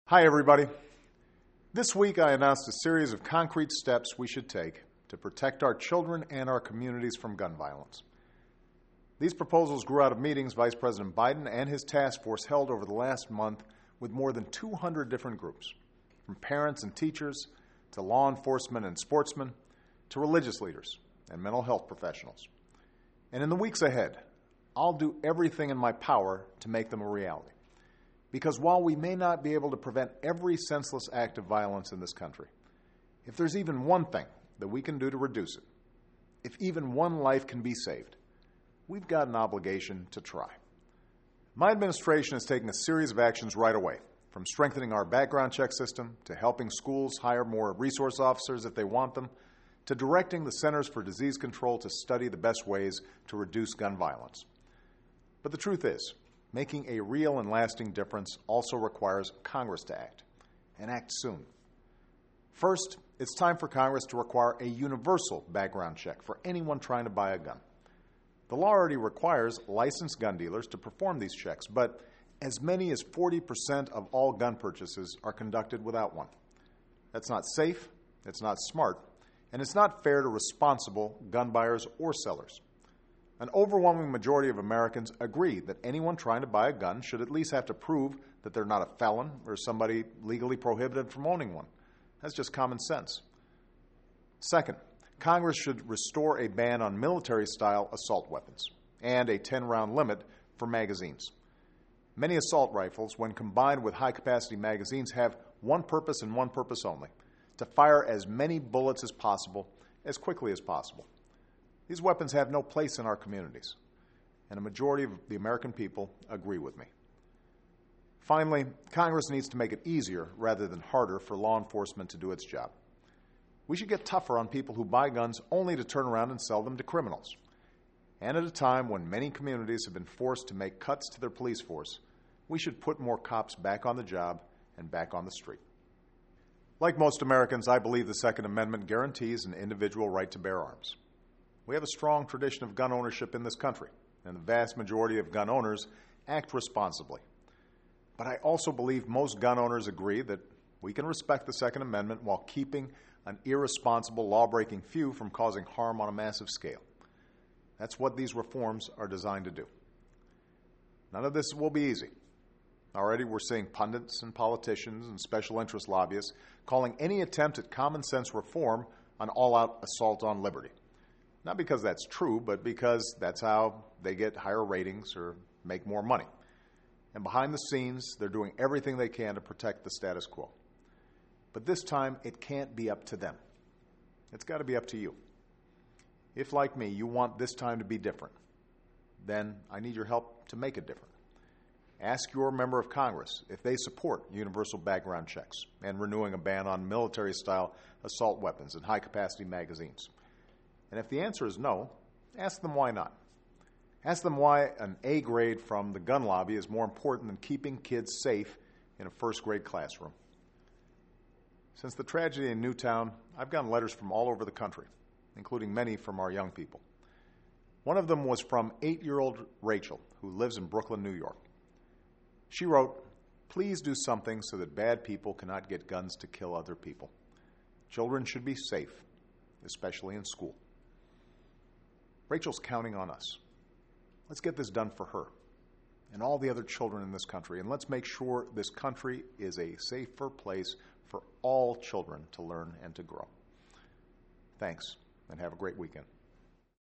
Hi, everybody. This week I announced a series of concrete steps we should take to protect our children and our communities from gun violence. These proposals grew out of meetings Vice President Biden and his task force held over the last month with more than 200 different groups, from parents and teachers to law enforcement and sportsmen to religious leaders and mental health professionals. And in the weeks ahead, I'll do everything in my power to make them a reality. Because while we may not be able to prevent every senseless act of violence in this country, if there's even one thing that we can do to reduce it, if even one life can be saved, we've got an obligation to try. My administration is taking a series of actions right away, from strengthening our background check system to helping schools hire more resource officers if they want them, to directing the Centers for Disease Control to study the best ways to reduce gun violence. But the truth is, making a real and lasting difference also requires Congress to act, and act soon. First, it's time for Congress to require a universal background check for anyone trying to buy a gun. The law already requires licensed gun dealers to perform these checks, but as many as 40% of all gun purchases are conducted without one. That's not safe, it's not smart, and it's not fair to responsible gun buyers or sellers. An overwhelming majority of Americans agree that anyone trying to buy a gun should at least have to prove that they're not a felon or somebody legally prohibited from owning one. That's just common sense. Second, Congress should restore a ban on military-style assault weapons and a 10-round limit for magazines. Many assault rifles, when combined with high-capacity magazines, have one purpose and one purpose only: to fire as many bullets as possible, as quickly as possible. These weapons have no place in our communities, and a majority of the American people agree with me. Finally, Congress needs to make it easier rather than harder for law enforcement to do its job. We should get tougher on people who buy guns only to turn around and sell them to criminals. And at a time when many communities have been forced to make cuts to their police force, we should put more cops back on the job and back on the street. Like most Americans, I believe the Second Amendment guarantees an individual right to bear arms. We have a strong tradition of gun ownership in this country, and the vast majority of gun owners act responsibly. But I also believe most gun owners agree that we can respect the Second Amendment while keeping an irresponsible, law-breaking few from causing harm on a massive scale. That's what these reforms are designed to do. None of this will be easy. Already we're seeing pundits and politicians and special interest lobbyists calling any attempt at common-sense reform an all-out assault on liberty. Not because that's true, but because that's how they get higher ratings or make more money. And behind the scenes, they're doing everything they can to protect the status quo. But this time, it can't be up to them. It's got to be up to you. If, like me, you want this time to be different, then I need your help to make it different. Ask your member of Congress if they support universal background checks and renewing a ban on military-style assault weapons and high-capacity magazines. And if the answer is no, ask them why not. Ask them why an A grade from the gun lobby is more important than keeping kids safe in a first-grade classroom. Since the tragedy in Newtown, I've gotten letters from all over the country, including many from our young people. One of them was from 8-year-old Rachel, who lives in Brooklyn, New York. She wrote, "Please do something so that bad people cannot get guns to kill other people. Children should be safe, especially in school." Rachel's counting on us. Let's get this done for her and all the other children in this country, and let's make sure this country is a safer place for all children to learn and to grow. Thanks, and have a great weekend.